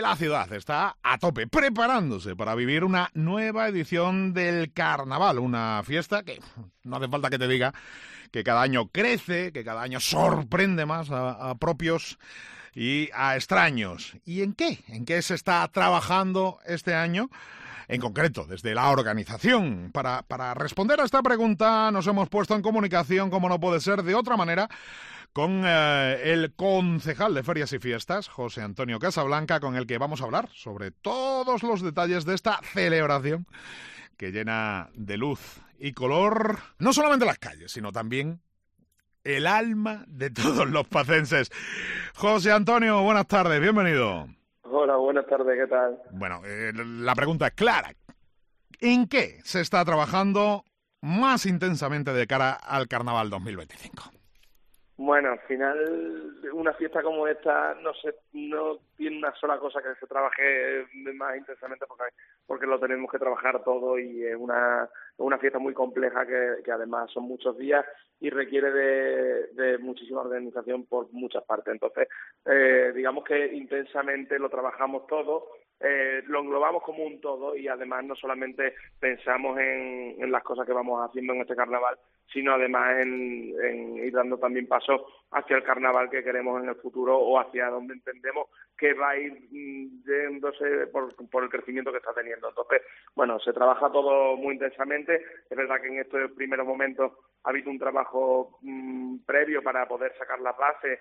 La ciudad está a tope, preparándose para vivir una nueva edición del Carnaval, una fiesta que no hace falta que te diga que cada año crece, que cada año sorprende más a propios y a extraños. ¿Y en qué? ¿En qué se está trabajando este año? En concreto, desde la organización. Para responder a esta pregunta nos hemos puesto en comunicación, como no puede ser de otra manera, con el concejal de Ferias y Fiestas, José Antonio Casablanca, con el que vamos a hablar sobre todos los detalles de esta celebración que llena de luz y color no solamente las calles, sino también el alma de todos los pacenses. José Antonio, buenas tardes, bienvenido. Hola, buenas tardes, ¿qué tal? Bueno, la pregunta es clara. ¿En qué se está trabajando más intensamente de cara al Carnaval 2025? Bueno, al final, una fiesta como esta no tiene una sola cosa que se trabaje más intensamente porque lo tenemos que trabajar todo y es una fiesta muy compleja que además son muchos días y requiere de muchísima organización por muchas partes. Entonces, digamos que intensamente lo trabajamos todo, lo englobamos como un todo y además no solamente pensamos en las cosas que vamos haciendo en este carnaval, sino además en ir dando también pasos hacia el carnaval que queremos en el futuro o hacia donde entendemos que va a ir yéndose por el crecimiento que está teniendo. Entonces, bueno, se trabaja todo muy intensamente. Es verdad que en estos primeros momentos ha habido un trabajo previo para poder sacar las bases,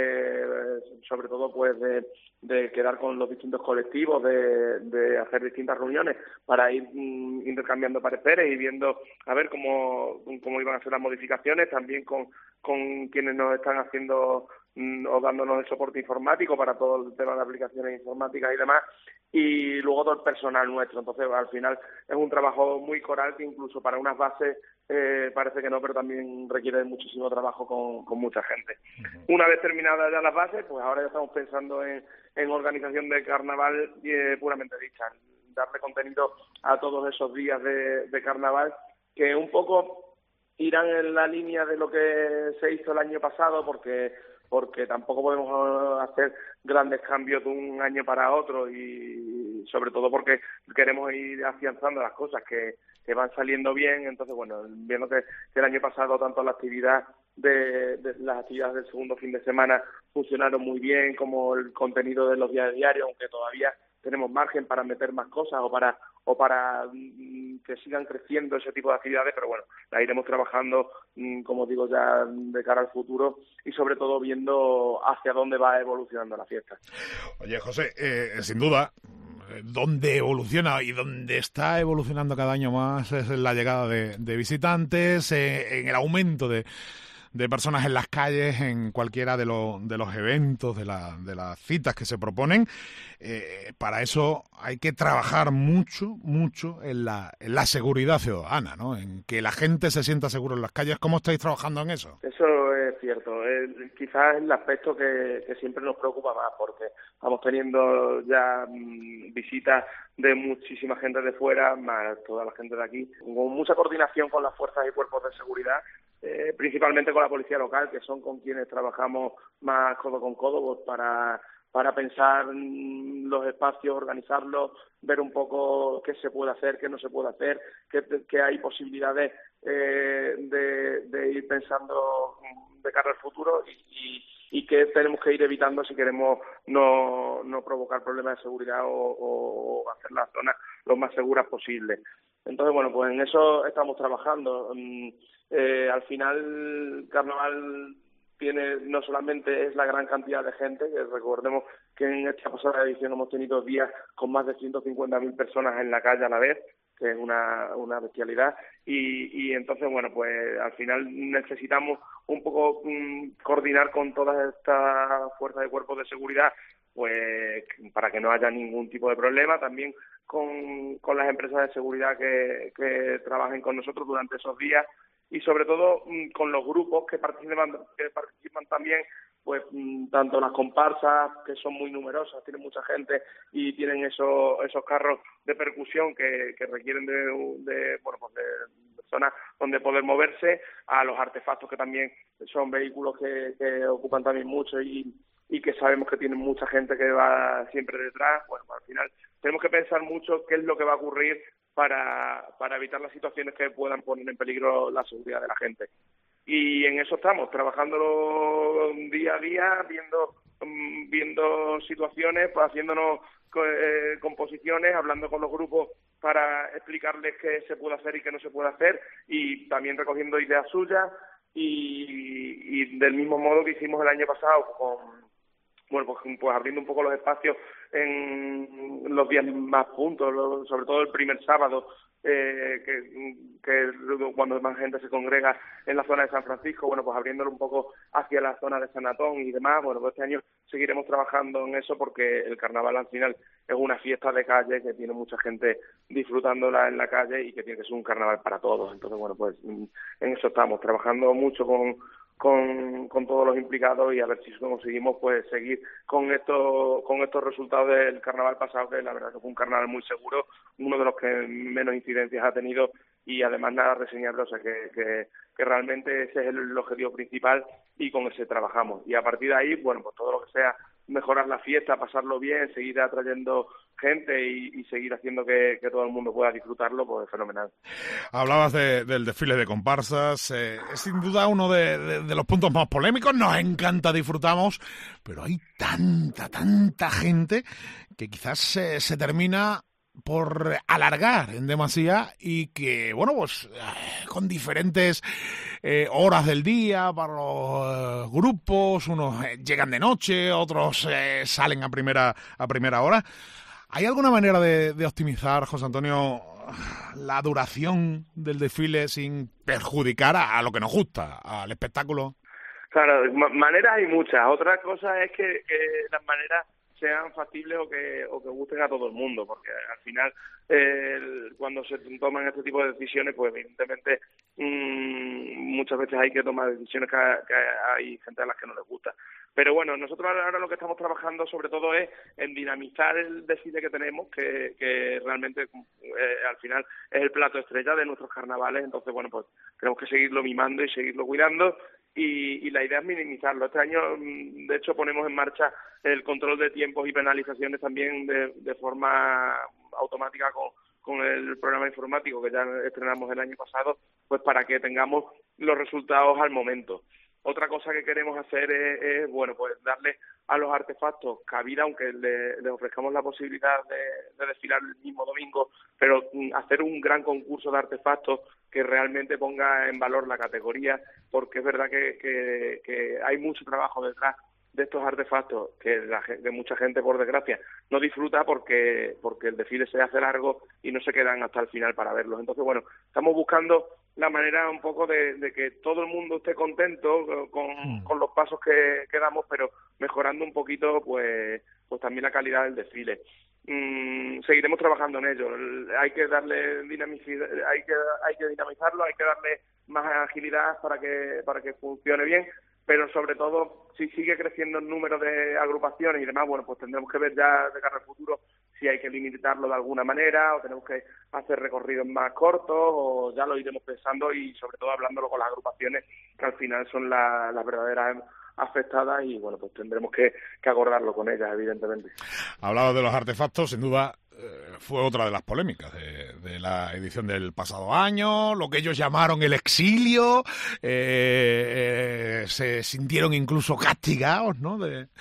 sobre todo pues de quedar con los distintos colectivos, de hacer distintas reuniones para ir intercambiando pareceres y viendo a ver cómo iban a ser las modificaciones, también con quienes nos están haciendo o dándonos el soporte informático para todo el tema de aplicaciones informáticas y demás, y luego todo el personal nuestro. Entonces, al final es un trabajo muy coral que incluso para unas bases parece que no, pero también requiere muchísimo trabajo con mucha gente. Uh-huh. Una vez terminadas ya las bases, pues ahora ya estamos pensando en organización de carnaval puramente dicha, darle contenido a todos esos días de carnaval que un poco irán en la línea de lo que se hizo el año pasado, porque tampoco podemos hacer grandes cambios de un año para otro y sobre todo porque queremos ir afianzando las cosas que van saliendo bien. Entonces, bueno, viendo que el año pasado tanto la actividad de las actividades del segundo fin de semana funcionaron muy bien, como el contenido de los días diarios, aunque todavía tenemos margen para meter más cosas o para que sigan creciendo ese tipo de actividades, pero bueno, la iremos trabajando, como digo, ya de cara al futuro y sobre todo viendo hacia dónde va evolucionando la fiesta. Oye, José, sin duda, donde evoluciona y donde está evolucionando cada año más es en la llegada de visitantes, en el aumento de personas en las calles, en cualquiera de los eventos, de las citas que se proponen. Para eso hay que trabajar mucho en la seguridad ciudadana, ¿no? En que la gente se sienta seguro en las calles. ¿Cómo estáis trabajando en eso? Eso es cierto. Quizás es el aspecto que siempre nos preocupa más, porque vamos teniendo ya visitas de muchísima gente de fuera, más toda la gente de aquí, con mucha coordinación con las fuerzas y cuerpos de seguridad, principalmente con la policía local, que son con quienes trabajamos más codo con codo, pues para pensar los espacios, organizarlos, ver un poco qué se puede hacer, qué no se puede hacer, qué hay posibilidades de ir pensando de cara al futuro y qué tenemos que ir evitando si queremos no provocar problemas de seguridad o hacer las zonas lo más seguras posible. Entonces, bueno, pues en eso estamos trabajando. Al final, Carnaval no solamente es la gran cantidad de gente, que recordemos que en esta pasada edición hemos tenido días con más de 150.000 personas en la calle a la vez, que es una bestialidad, y entonces, bueno, pues al final necesitamos un poco coordinar con todas estas fuerzas y cuerpos de seguridad, pues para que no haya ningún tipo de problema, también con las empresas de seguridad que trabajen con nosotros durante esos días, y sobre todo con los grupos que participan también, pues tanto las comparsas, que son muy numerosas, tienen mucha gente y tienen esos carros de percusión que requieren de zonas donde poder moverse, a los artefactos, que también son vehículos que ocupan también mucho y y que sabemos que tienen mucha gente que va siempre detrás. Bueno, al final tenemos que pensar mucho qué es lo que va a ocurrir para evitar las situaciones que puedan poner en peligro la seguridad de la gente. Y en eso estamos, trabajándolo día a día, viendo situaciones, pues haciéndonos composiciones, hablando con los grupos para explicarles qué se puede hacer y qué no se puede hacer, y también recogiendo ideas suyas, y del mismo modo que hicimos el año pasado pues abriendo un poco los espacios en los días más puntos, sobre todo el primer sábado, que cuando más gente se congrega en la zona de San Francisco, bueno, pues abriéndolo un poco hacia la zona de San Antón y demás. Bueno, pues este año seguiremos trabajando en eso porque el carnaval al final es una fiesta de calle que tiene mucha gente disfrutándola en la calle y que tiene que ser un carnaval para todos. Entonces, bueno, pues en eso estamos, trabajando mucho con todos los implicados y a ver si conseguimos pues seguir con estos resultados del carnaval pasado, que la verdad que fue un carnaval muy seguro, uno de los que menos incidencias ha tenido y además nada reseñable, o sea que realmente ese es el objetivo principal y con ese trabajamos. Y a partir de ahí, bueno, pues todo lo que sea mejorar la fiesta, pasarlo bien, seguir atrayendo gente y seguir haciendo que todo el mundo pueda disfrutarlo, pues es fenomenal. Hablabas del desfile de comparsas, es sin duda uno de los puntos más polémicos, nos encanta, disfrutamos, pero hay tanta gente que quizás se termina por alargar en demasía y que, bueno, pues con diferentes horas del día para los grupos, unos llegan de noche, otros salen a primera hora. ¿Hay alguna manera de optimizar, José Antonio, la duración del desfile sin perjudicar a lo que nos gusta, al espectáculo? Claro, maneras hay muchas. Otra cosa es que las maneras sean factibles o que gusten a todo el mundo, porque al final cuando se toman este tipo de decisiones, pues evidentemente muchas veces hay que tomar decisiones que hay gente a las que no les gusta. Pero bueno, nosotros ahora lo que estamos trabajando sobre todo es en dinamizar el desfile que tenemos, que realmente al final es el plato estrella de nuestros carnavales. Entonces, bueno, pues tenemos que seguirlo mimando y seguirlo cuidando. Y la idea es minimizarlo. Este año, de hecho, ponemos en marcha el control de tiempos y penalizaciones también de forma automática con el programa informático que ya estrenamos el año pasado, pues para que tengamos los resultados al momento. Otra cosa que queremos hacer es bueno, pues darle a los artefactos cabida, aunque les ofrezcamos la posibilidad de desfilar el mismo domingo, pero hacer un gran concurso de artefactos que realmente ponga en valor la categoría, porque es verdad que hay mucho trabajo detrás de estos artefactos que mucha gente, por desgracia, no disfruta porque el desfile se hace largo y no se quedan hasta el final para verlos. Entonces, bueno, estamos buscando la manera un poco de que todo el mundo esté contento con los pasos que damos, pero mejorando un poquito pues también la calidad del desfile. Seguiremos trabajando en ello. Hay que darle dinamicidad, hay que dinamizarlo, hay que darle más agilidad para que funcione bien, pero sobre todo si sigue creciendo el número de agrupaciones y demás, bueno, pues tendremos que ver ya de cara al futuro si hay que limitarlo de alguna manera o tenemos que hacer recorridos más cortos, o ya lo iremos pensando y sobre todo hablándolo con las agrupaciones, que al final son las verdaderas afectadas, y bueno, pues tendremos que acordarlo con ellas, evidentemente. Hablaba de los artefactos, sin duda fue otra de las polémicas de la edición del pasado año, lo que ellos llamaron el exilio, se sintieron incluso castigados, ¿no?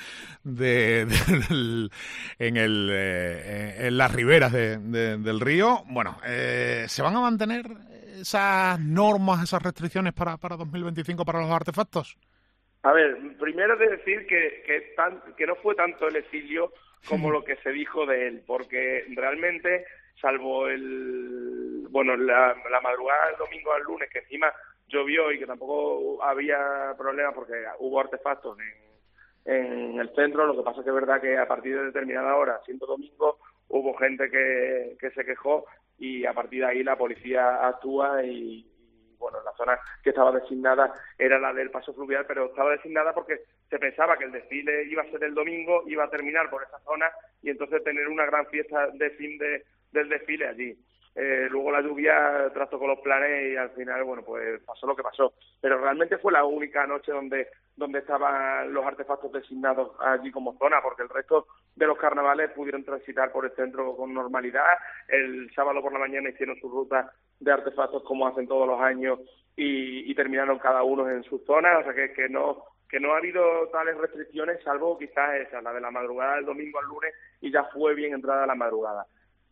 En las riberas del río. Bueno, ¿se van a mantener esas normas, esas restricciones para 2025 para los artefactos? A ver, primero de decir que no fue tanto el exilio como lo que se dijo de él, porque realmente, salvo la madrugada del domingo al lunes, que encima llovió y que tampoco había problema porque hubo artefactos en el centro, lo que pasa es que es verdad que a partir de determinada hora, siendo domingo, hubo gente que se quejó y a partir de ahí la policía actúa y bueno, la zona que estaba designada era la del paso fluvial, pero estaba designada porque se pensaba que el desfile iba a ser el domingo, iba a terminar por esa zona y entonces tener una gran fiesta de fin del desfile allí. luego la lluvia trastocó los planes y al final, bueno, pues pasó lo que pasó. Pero realmente fue la única noche donde estaban los artefactos designados allí como zona, porque el resto de los carnavales pudieron transitar por el centro con normalidad. El sábado por la mañana hicieron su ruta de artefactos como hacen todos los años y terminaron cada uno en su zona, o sea que no ha habido tales restricciones, salvo quizás esa, la de la madrugada del domingo al lunes, y ya fue bien entrada la madrugada.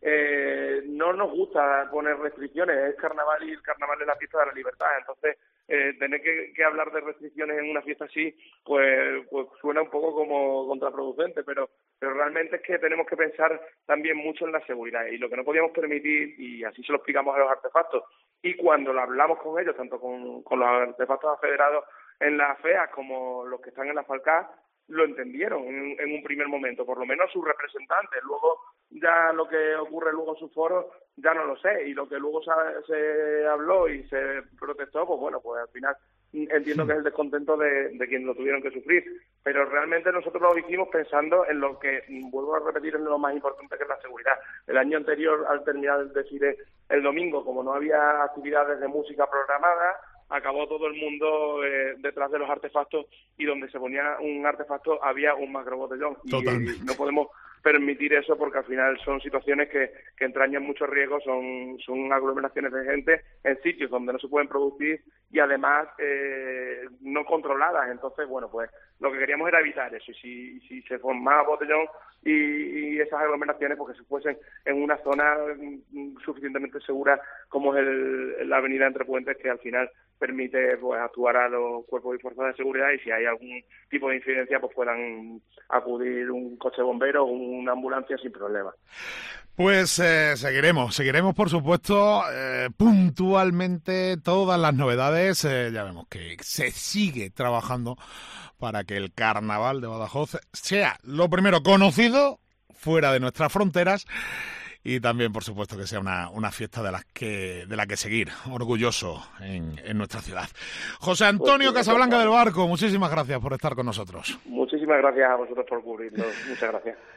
No nos gusta poner restricciones, es carnaval y el carnaval es la fiesta de la libertad, entonces tener que hablar de restricciones en una fiesta así, pues suena un poco como contraproducente, pero realmente es que tenemos que pensar también mucho en la seguridad, y lo que no podíamos permitir, y así se lo explicamos a los artefactos, y cuando lo hablamos con ellos, tanto con los artefactos federados en la FEA como los que están en la FALCA, lo entendieron en un primer momento, por lo menos sus representantes. Luego ya lo que ocurre luego en sus foros ya no lo sé, y lo que luego se habló y se protestó, pues bueno, pues al final entiendo que es el descontento de quienes lo tuvieron que sufrir, pero realmente nosotros lo hicimos pensando en lo que, vuelvo a repetir, es lo más importante, que es la seguridad. El año anterior, al terminar el desfile el domingo, como no había actividades de música programadas, acabó todo el mundo detrás de los artefactos, y donde se ponía un artefacto había un macrobotellón. Y no podemos permitir eso, porque al final son situaciones que entrañan mucho riesgo, son aglomeraciones de gente en sitios donde no se pueden producir y además no controladas. Entonces, bueno, pues lo que queríamos era evitar eso, y si se formaba botellón y esas aglomeraciones, pues que se fuesen en una zona suficientemente segura como es la avenida Entre Puentes, que al final permite pues actuar a los cuerpos y fuerzas de seguridad, y si hay algún tipo de incidencia pues puedan acudir un coche de bomberos o una ambulancia sin problema. Pues seguiremos por supuesto puntualmente todas las novedades. Ya vemos que se sigue trabajando para que el carnaval de Badajoz sea lo primero conocido fuera de nuestras fronteras, y también, por supuesto, que sea una fiesta de la que seguir orgulloso en nuestra ciudad. José Antonio Casablanca del Barco, muchísimas gracias por estar con nosotros. Muchísimas gracias a vosotros por cubrirnos. Muchas gracias.